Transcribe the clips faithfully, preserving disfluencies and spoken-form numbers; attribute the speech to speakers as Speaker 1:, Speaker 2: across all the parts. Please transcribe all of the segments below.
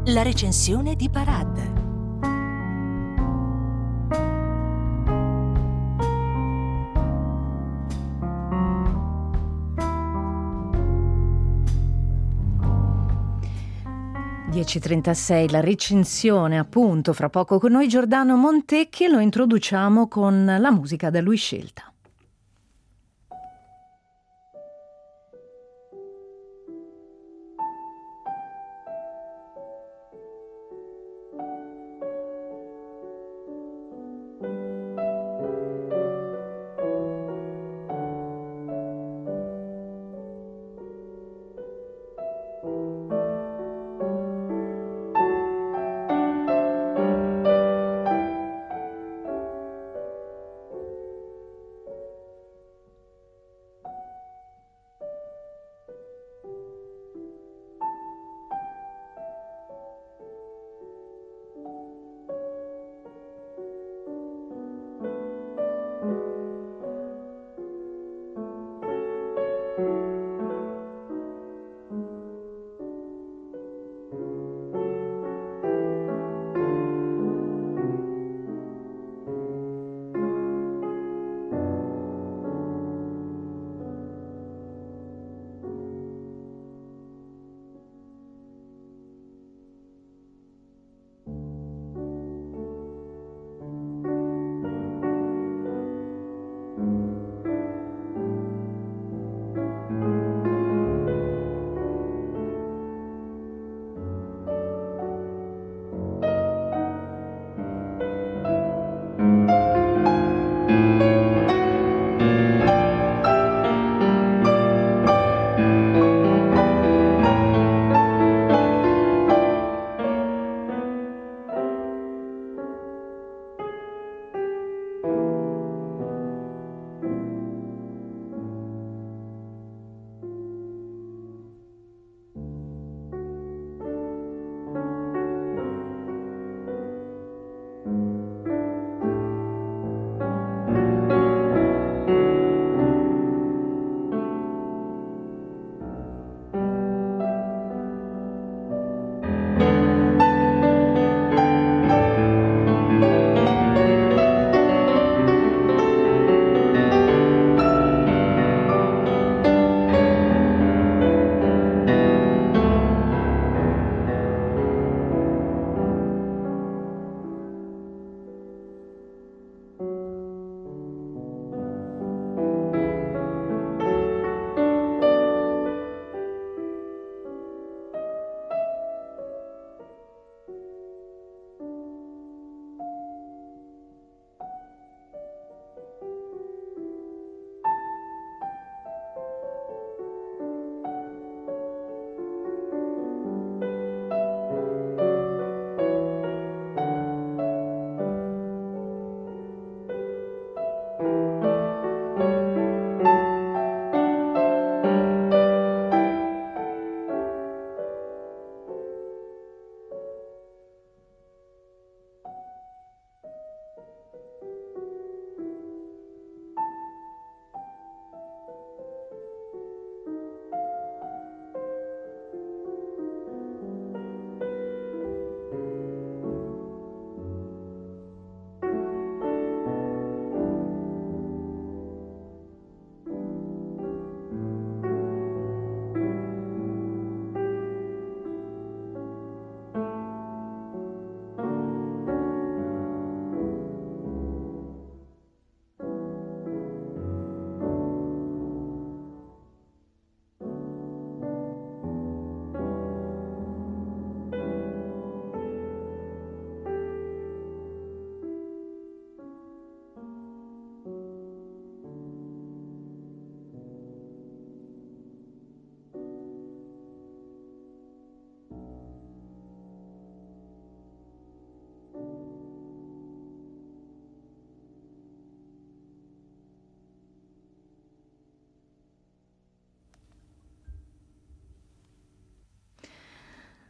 Speaker 1: La recensione di Parad.
Speaker 2: dieci e trentasei, la recensione appunto, fra poco con noi Giordano Montecchi, e lo introduciamo con la musica da lui scelta.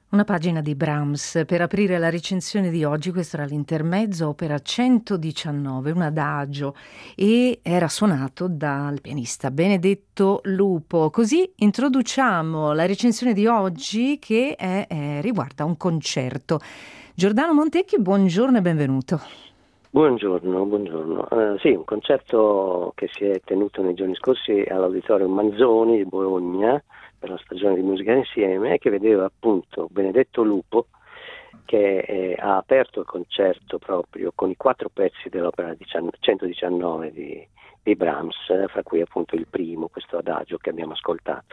Speaker 2: Una pagina di Brahms per aprire la recensione di oggi. Questo era l'intermezzo, opera centodiciannove, un adagio, e era suonato dal pianista Benedetto Lupo. Così introduciamo la recensione di oggi, che è, è, riguarda un concerto. Giordano Montecchi, buongiorno e benvenuto.
Speaker 3: Buongiorno, buongiorno. Uh, sì, un concerto che si è tenuto nei giorni scorsi all'Auditorium Manzoni di Bologna per la stagione di Musica Insieme, che vedeva appunto Benedetto Lupo che eh, ha aperto il concerto proprio con i quattro pezzi dell'opera centodiciannove di, di Brahms, fra cui appunto il primo, questo adagio che abbiamo ascoltato.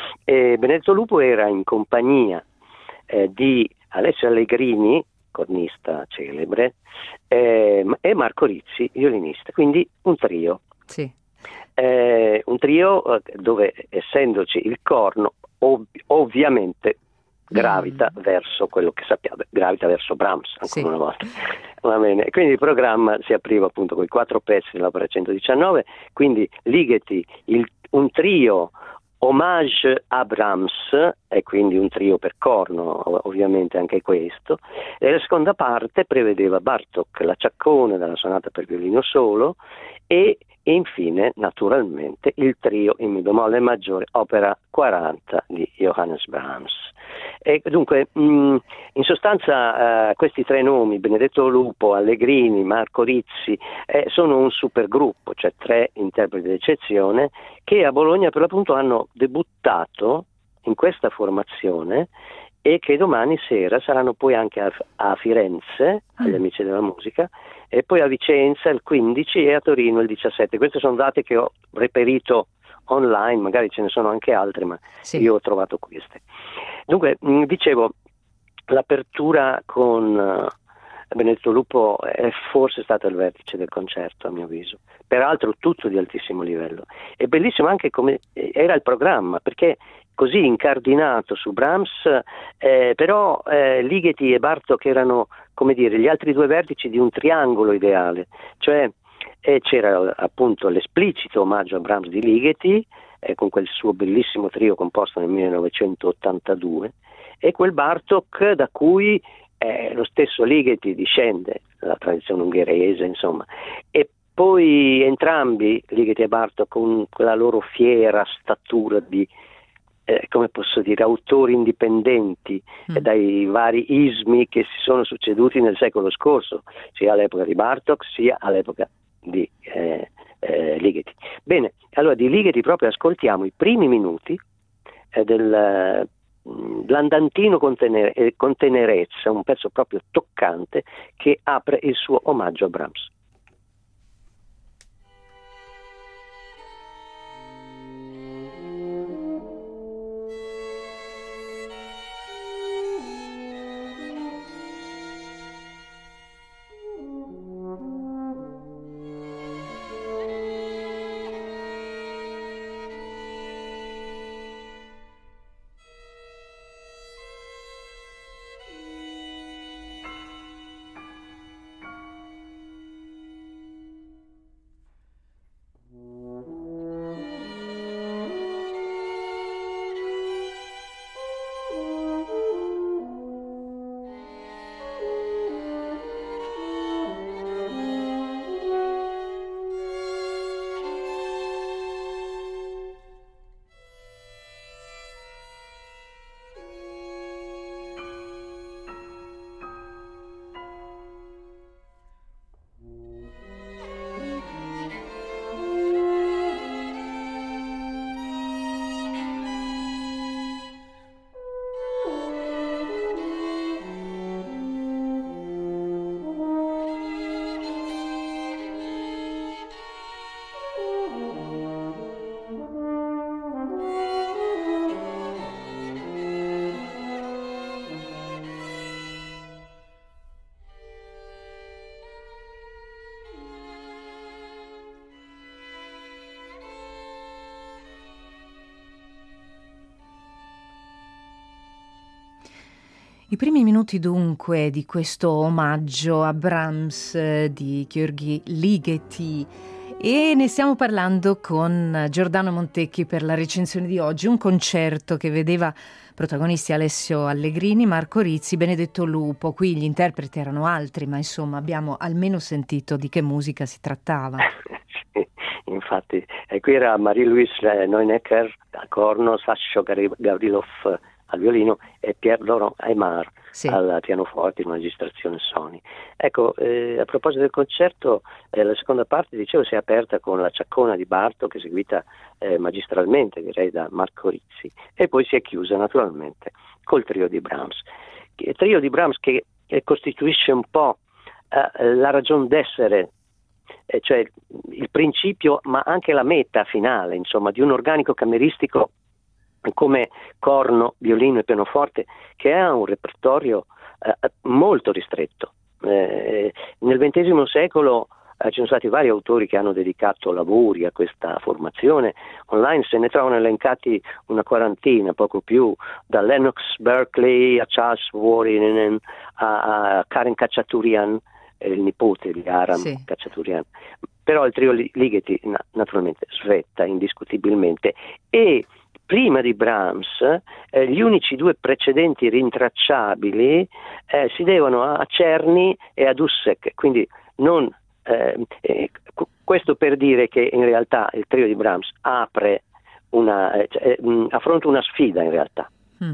Speaker 3: E Benedetto Lupo era in compagnia eh, di Alessio Allegrini, cornista celebre, eh, e Marco Rizzi, violinista, quindi un trio.
Speaker 2: Sì.
Speaker 3: Eh, un trio dove, essendoci il corno, ov- ovviamente gravita mm. verso quello che sappiamo, gravita verso Brahms, ancora sì. una volta. Va bene. Quindi il programma si apriva appunto con i quattro pezzi dell'opera centodiciannove, quindi Ligeti, il, un trio omaggio a Brahms, e quindi un trio per corno, ovviamente anche questo, e la seconda parte prevedeva Bartók, la Ciaccone dalla sonata per violino solo, e infine naturalmente il trio in mi bemolle maggiore, opera quaranta di Johannes Brahms. E dunque mh, in sostanza eh, questi tre nomi, Benedetto Lupo, Allegrini, Marco Rizzi, eh, sono un supergruppo, cioè tre interpreti d'eccezione che a Bologna per l'appunto hanno debuttato in questa formazione e che domani sera saranno poi anche a, a Firenze, agli Amici della Musica, e poi a Vicenza il quindici e a Torino il diciassette. Queste sono date che ho reperito online, magari ce ne sono anche altre, ma sì. io ho trovato queste. Dunque, mh, dicevo, l'apertura con uh, Benedetto Lupo è forse stato il vertice del concerto, a mio avviso. Peraltro tutto di altissimo livello. È bellissimo anche come era il programma, perché così incardinato su Brahms, eh, però eh, Ligeti e Bartók erano, come dire, gli altri due vertici di un triangolo ideale, cioè eh, c'era appunto l'esplicito omaggio a Brahms di Ligeti, eh, con quel suo bellissimo trio composto nel millenovecentottantadue, e quel Bartók da cui eh, lo stesso Ligeti discende, la tradizione ungherese, insomma, e poi entrambi, Ligeti e Bartók, con quella loro fiera statura di Eh, come posso dire, autori indipendenti mm. eh, dai vari ismi che si sono succeduti nel secolo scorso, sia all'epoca di Bartók sia all'epoca di eh, eh, Ligeti. Bene, allora di Ligeti proprio ascoltiamo i primi minuti eh, del uh, l'andantino con, tener- eh, con tenerezza, un pezzo proprio toccante che apre il suo omaggio a Brahms.
Speaker 2: I primi minuti dunque di questo omaggio a Brahms di György Ligeti, E ne stiamo parlando con Giordano Montecchi per la recensione di oggi, un concerto che vedeva protagonisti Alessio Allegrini, Marco Rizzi, Benedetto Lupo. Qui gli interpreti erano altri, ma insomma abbiamo almeno sentito di che musica si trattava.
Speaker 3: Sì, infatti, e qui era Marie-Louise Neunecker al corno, Sasho Gavrilov al violino e Pierre-Laurent Aymar sì. al pianoforte in una registrazione Sony. Ecco, eh, a proposito del concerto, eh, la seconda parte, dicevo, si è aperta con la Ciaccona di Bartók, eseguita eh, magistralmente, direi, da Marco Rizzi, e poi si è chiusa naturalmente col trio di Brahms. Il trio di Brahms che, che costituisce un po' eh, la ragion d'essere, eh, cioè il principio, ma anche la meta finale, insomma, di un organico cameristico come corno, violino e pianoforte, che ha un repertorio eh, molto ristretto. Eh, nel ventesimo secolo eh, ci sono stati vari autori che hanno dedicato lavori a questa formazione. Online se ne trovano elencati una quarantina, poco più, da Lennox Berkeley a Charles Warren a, a Karen Khachaturian, eh, il nipote di Aram sì. Khachaturian. Però il trio Ligeti na- naturalmente svetta indiscutibilmente, e prima di Brahms, eh, gli unici due precedenti rintracciabili eh, si devono a Czerny e a Dussek, quindi non, eh, eh, questo per dire che in realtà il trio di Brahms apre una, eh, mh, affronta una sfida in realtà, mm.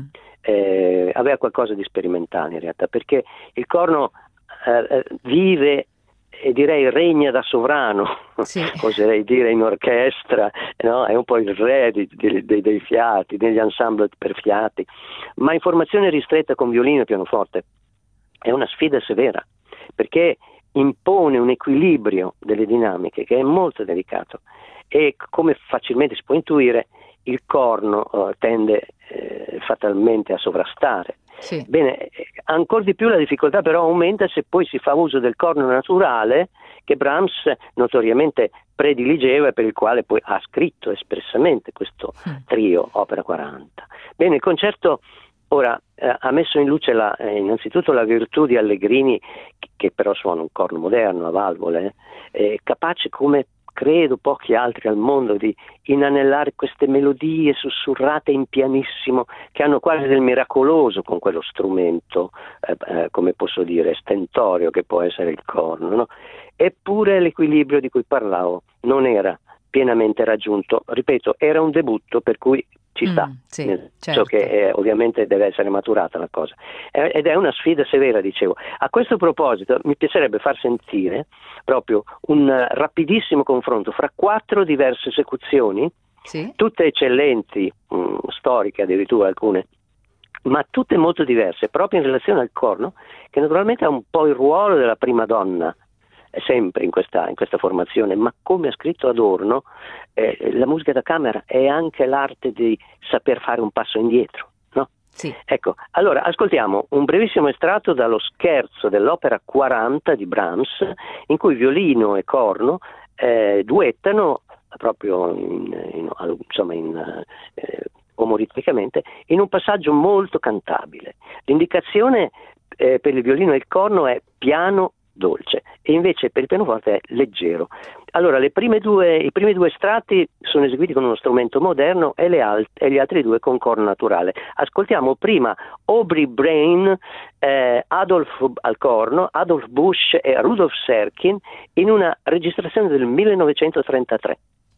Speaker 3: eh, aveva qualcosa di sperimentale in realtà, perché il corno eh, vive e direi regna da sovrano, sì. oserei dire in orchestra, no? È un po' il re di, di, di, dei fiati, degli ensemble per fiati, ma in formazione ristretta con violino e pianoforte è una sfida severa, perché impone un equilibrio delle dinamiche che è molto delicato, e come facilmente si può intuire il corno uh, tende eh, fatalmente a sovrastare. Sì. Bene, ancora di più la difficoltà però aumenta se poi si fa uso del corno naturale, che Brahms notoriamente prediligeva e per il quale poi ha scritto espressamente questo trio, opera quaranta. Bene, il concerto ora eh, ha messo in luce la, eh, innanzitutto la virtù di Allegrini, che, che però suona un corno moderno a valvole, eh, capace come credo pochi altri al mondo di inanellare queste melodie sussurrate in pianissimo che hanno quasi del miracoloso con quello strumento, eh, eh, come posso dire, stentorio che può essere il corno, no? Eppure l'equilibrio di cui parlavo non era pienamente raggiunto, ripeto, era un debutto per cui ci sta, mm, sì, nel senso certo. che eh, ovviamente deve essere maturata la cosa, eh, ed è una sfida severa, dicevo. A questo proposito mi piacerebbe far sentire proprio un uh, rapidissimo confronto fra quattro diverse esecuzioni, sì. tutte eccellenti, mh, storiche addirittura alcune, ma tutte molto diverse, proprio in relazione al corno, che naturalmente ha un po' il ruolo della prima donna, sempre in questa, in questa formazione, ma come ha scritto Adorno, eh, la musica da camera è anche l'arte di saper fare un passo indietro, no? Sì. Ecco, allora ascoltiamo un brevissimo estratto dallo scherzo dell'opera quaranta di Brahms, in cui violino e corno eh, duettano proprio in, in, insomma in, eh, omoritmicamente in un passaggio molto cantabile. L'indicazione eh, per il violino e il corno è piano dolce, e invece per il pianoforte è leggero. Allora le prime due, i primi due estratti sono eseguiti con uno strumento moderno e, le alt- e gli altri due con corno naturale. Ascoltiamo prima Aubrey Brain, eh, Adolf al corno, Adolf Busch e Rudolf Serkin in una registrazione del millenovecentotrentatré.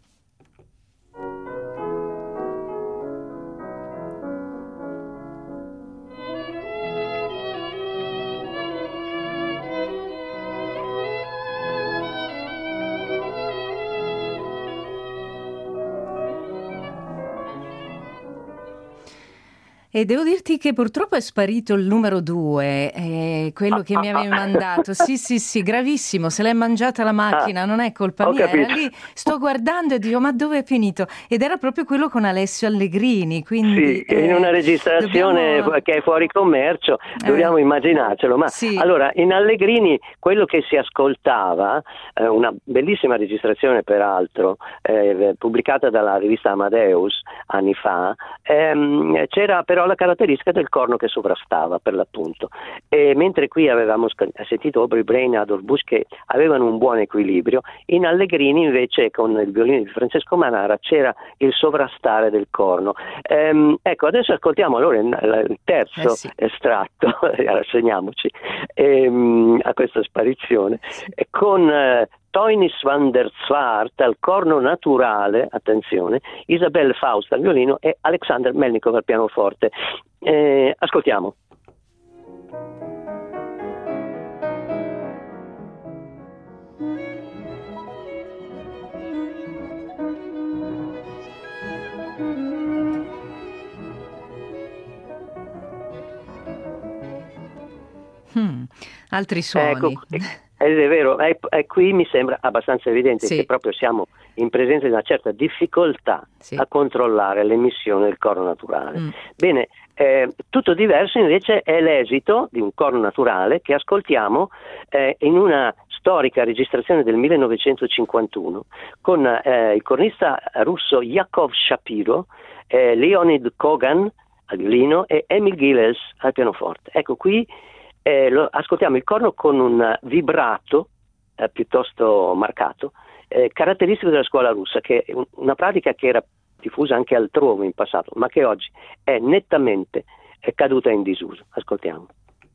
Speaker 2: E devo dirti che purtroppo è sparito il numero due, eh, quello che mi avevi mandato. Sì, sì, sì, gravissimo, se l'è mangiata la macchina, ah, non è colpa mia. Capito. Era lì, sto guardando e dico, ma dove è finito? Ed era proprio quello con Alessio Allegrini. Quindi,
Speaker 3: sì, eh, in una registrazione dobbiamo... che è fuori commercio, dobbiamo eh, immaginarcelo. Ma sì. Allora, in Allegrini quello che si ascoltava, eh, una bellissima registrazione peraltro, eh, pubblicata dalla rivista Amadeus anni fa, ehm, c'era però però la caratteristica del corno che sovrastava per l'appunto. E mentre qui avevamo sentito Aubrey Brain e Adolf Busch che avevano un buon equilibrio, in Allegrini invece con il violino di Francesco Manara c'era il sovrastare del corno. Ehm, ecco, adesso ascoltiamo allora il, il terzo
Speaker 2: eh sì.
Speaker 3: estratto, rassegniamoci ehm, a questa sparizione, con eh, Toinis van der Zwaart al corno naturale, attenzione, Isabelle Faust al violino e Alexander Melnikov al pianoforte. Eh, ascoltiamo.
Speaker 2: Hmm, altri suoni.
Speaker 3: Ecco, è vero, è, è qui mi sembra abbastanza evidente
Speaker 2: sì.
Speaker 3: che proprio siamo in presenza di una certa difficoltà
Speaker 2: sì.
Speaker 3: a controllare l'emissione del corno naturale.
Speaker 2: Mm.
Speaker 3: Bene, eh, tutto diverso invece è l'esito di un corno naturale che ascoltiamo eh, in una storica registrazione del millenovecentocinquantuno con eh, il cornista russo Yakov Shapiro, eh, Leonid Kogan al violino e Emil Gilels al pianoforte. Ecco qui Eh, lo, ascoltiamo il corno con un vibrato eh, piuttosto marcato, eh, caratteristico della scuola russa, che è un, una pratica che era diffusa anche altrove in passato, ma che oggi è nettamente è caduta in disuso. Ascoltiamo.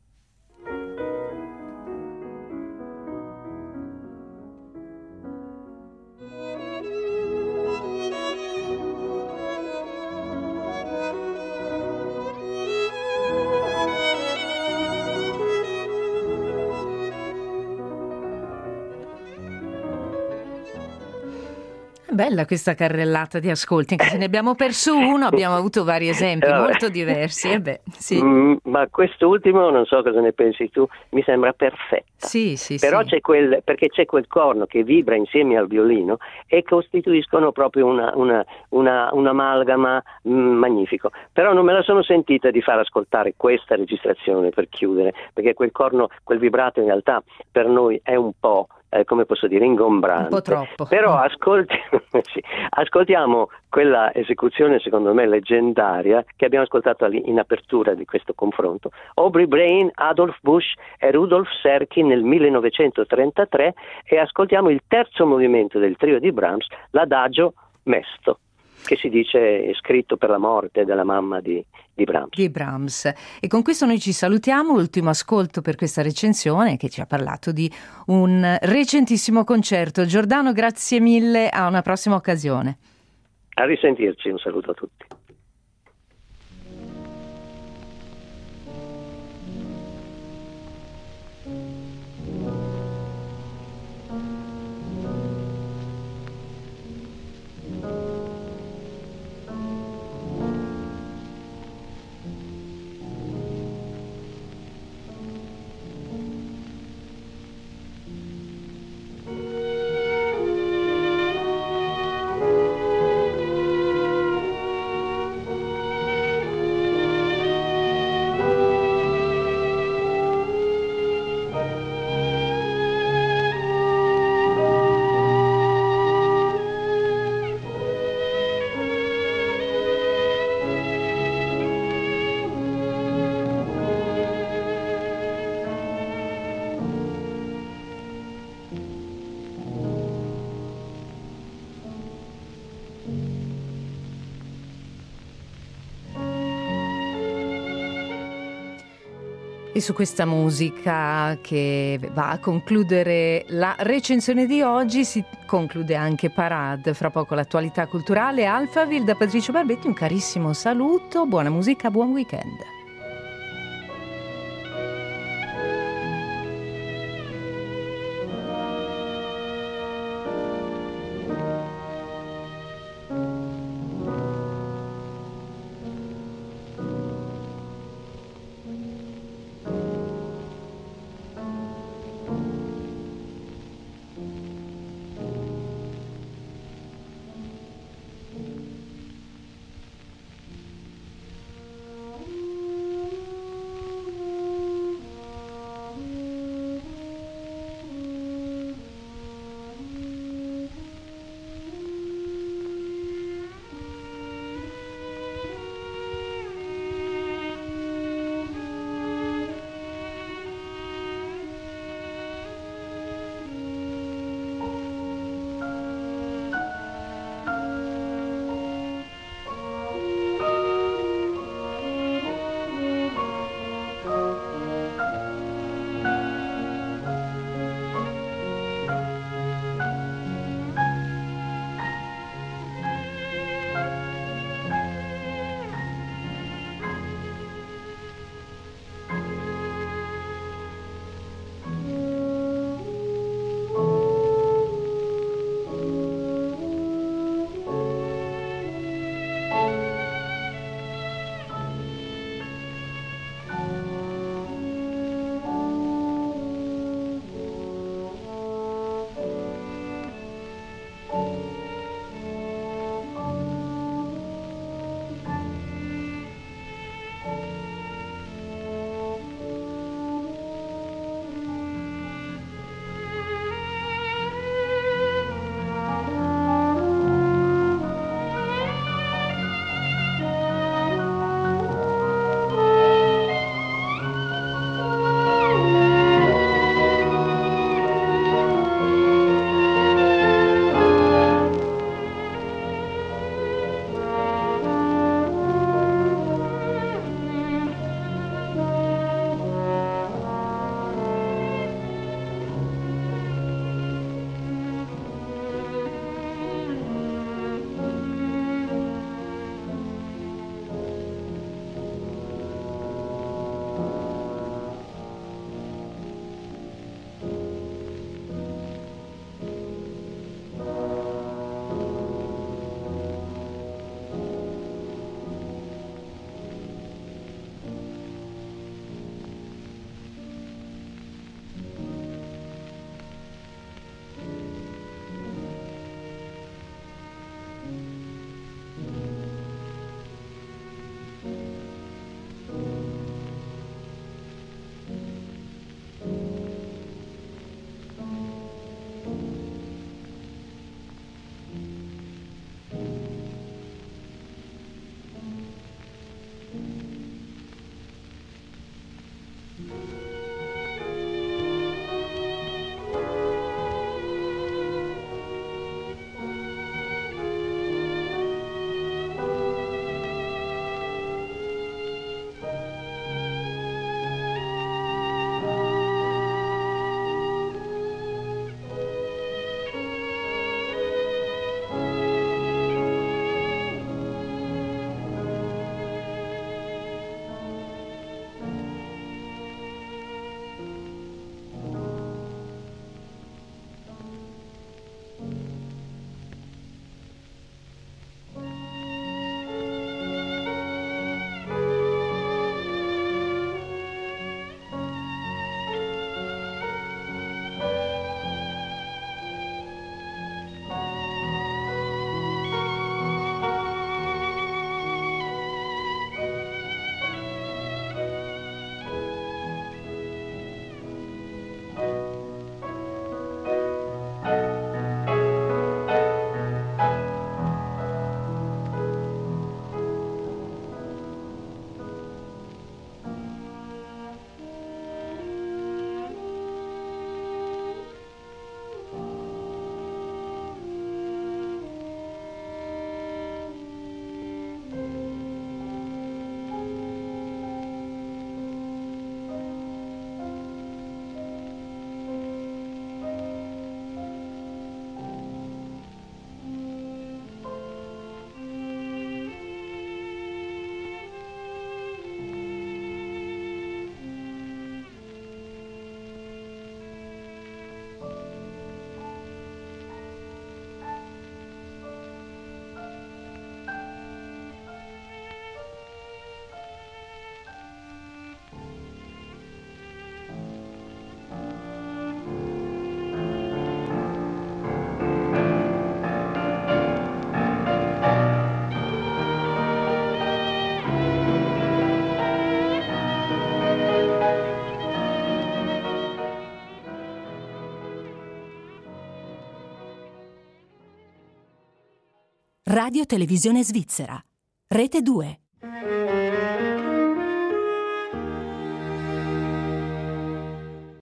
Speaker 2: Bella questa carrellata di ascolti, anche se ne abbiamo perso uno, abbiamo avuto vari esempi
Speaker 3: eh,
Speaker 2: molto diversi. Eh beh, sì.
Speaker 3: mm, ma quest'ultimo, non so cosa ne pensi tu, mi sembra perfetta.
Speaker 2: Sì, sì,
Speaker 3: Però
Speaker 2: sì.
Speaker 3: c'è quel, perché c'è quel corno che vibra insieme al violino e costituiscono proprio una, una, una, un'amalgama mm, magnifico. Però non me la sono sentita di far ascoltare questa registrazione per chiudere, perché quel corno, quel vibrato in realtà per noi è un po', Eh, come posso dire, ingombrante.
Speaker 2: Un po' troppo.
Speaker 3: Però ascolti, sì, ascoltiamo quella esecuzione secondo me leggendaria che abbiamo ascoltato in apertura di questo confronto. Aubrey Brain, Adolf Busch e Rudolf Serkin nel millenovecentotrentatré, e ascoltiamo il terzo movimento del trio di Brahms, l'Adagio Mesto, che si dice scritto per la morte della mamma di, di Brahms.
Speaker 2: Di Brahms. E con questo noi ci salutiamo, ultimo ascolto per questa recensione che ci ha parlato di un recentissimo concerto. Giordano, grazie mille, a una prossima occasione.
Speaker 3: A risentirci, un saluto a tutti.
Speaker 2: E su questa musica che va a concludere la recensione di oggi si conclude anche Parade. Fra poco l'attualità culturale. Alphaville da Patrizio Barbetti, un carissimo saluto, buona musica, buon weekend.
Speaker 1: Radio Televisione Svizzera. Rete due.